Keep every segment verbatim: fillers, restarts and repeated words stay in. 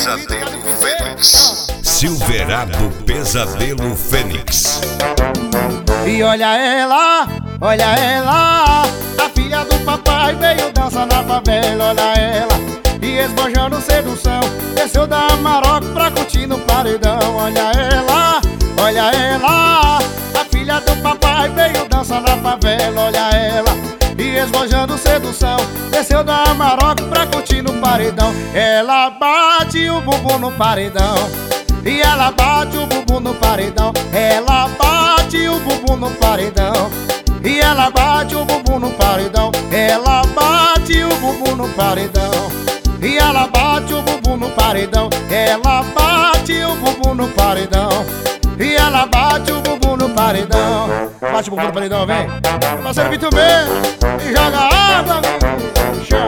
Pesadelo Fênix. Silverado Pesadelo Fênix. E olha ela, olha ela, a filha do papai veio dançar na favela. Olha ela, e esbanjando sedução, desceu da Maroc pra curtir no paredão. Olha ela, olha ela, a filha do papai veio dançar na favela. Olha ela, e esbanjando sedução, desceu da Maroc pra curtir no paredão. Ela bate o bumbum no paredão, e ela bate o bumbum no paredão. Ela bate o bumbum no paredão, e ela bate o bumbum no paredão. Ela bate o bumbum no paredão, e ela bate o bumbum no paredão. Ela bate o bumbum no paredão, e ela bate o bumbum no paredão. Bate o bumbum no paredão, vem. Parceiro Vitor B, e joga água, bicha.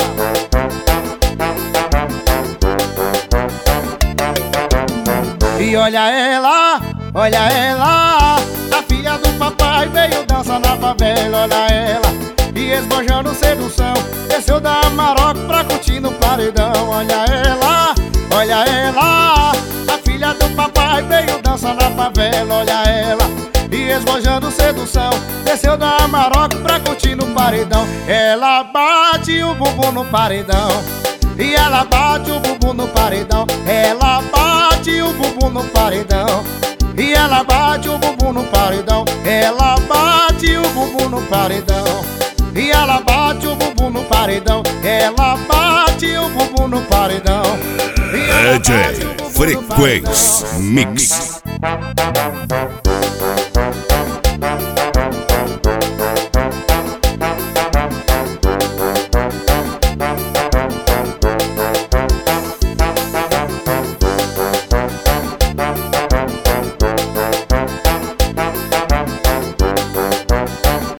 E olha ela, olha ela, a filha do papai veio dançar na favela. Olha ela, e esbanjando sedução, desceu da Maroc pra curtir no paredão. Olha ela, olha ela, a filha do papai veio dançar na favela. Olha ela, e esbanjando sedução, desceu da Maroc pra curtir no paredão. Ela bate o bumbum no paredão, e ela bate o bumbum no paredão. Ela bate o bumbum no paredão, e ela bate o bumbum no paredão. Ela bate o bumbum no paredão, e ela bate o bumbum no paredão. Ela bate o bumbum no paredão. D J Frequência Mix.